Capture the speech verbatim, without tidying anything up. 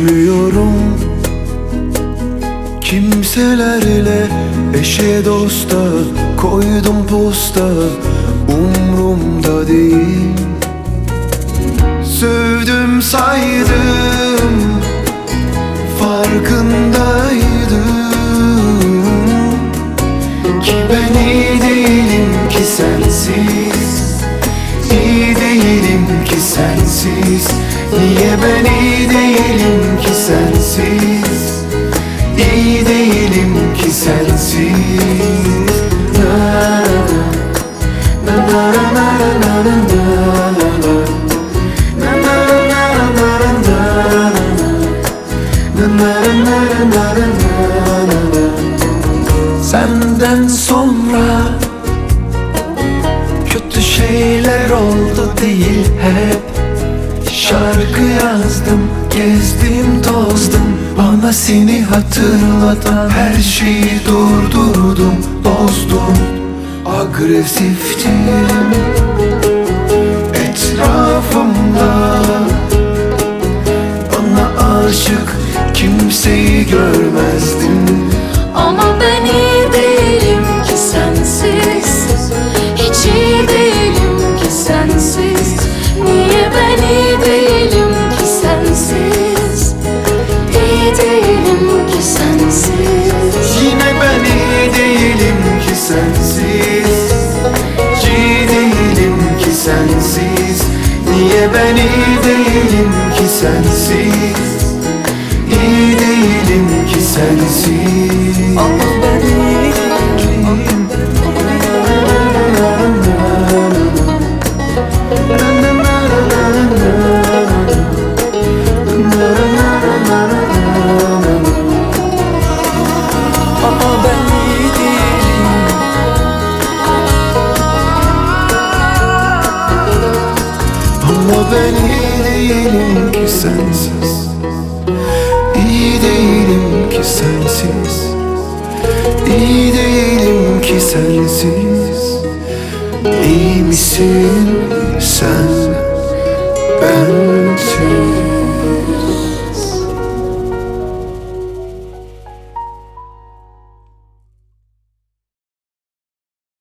Görüşmüyorum kimselerle, eşe dosta koydum posta, umrumda değil. Sövdüm saydım, farkındaydım ki ben iyi değilim ki sensiz, iyi değilim ki sensiz. Niye ben iyi değilim ki sensiz, iyi değilim ki sensiz. Na na na na na na na na. Senden sonra kötü şeyler oldu değil hep. Şarkı yazdım, gezdim tozdum, bana seni hatırlatan her şeyi durdurdum, bozdum. Agresiftim etrafımda, bana aşık kimseyi görmezdim. Ama ben iyi değilim ki sensiz, hiç iyi değilim ki sensiz. Niye ben iyi değilim ki sensiz, iyi değilim ki sensiz. Yine ben iyi değilim ki sensiz, iyi değilim ki sensiz. Niye ben iyi değilim ki sensiz, iyi değilim ki sensiz. Ama ben iyi değilim. Ama ben iyi değilim. Ama ben iyi değilim ki sensiz, İyi değilim ki sensiz, iyi değilim ki sensiz. İyi misin sen?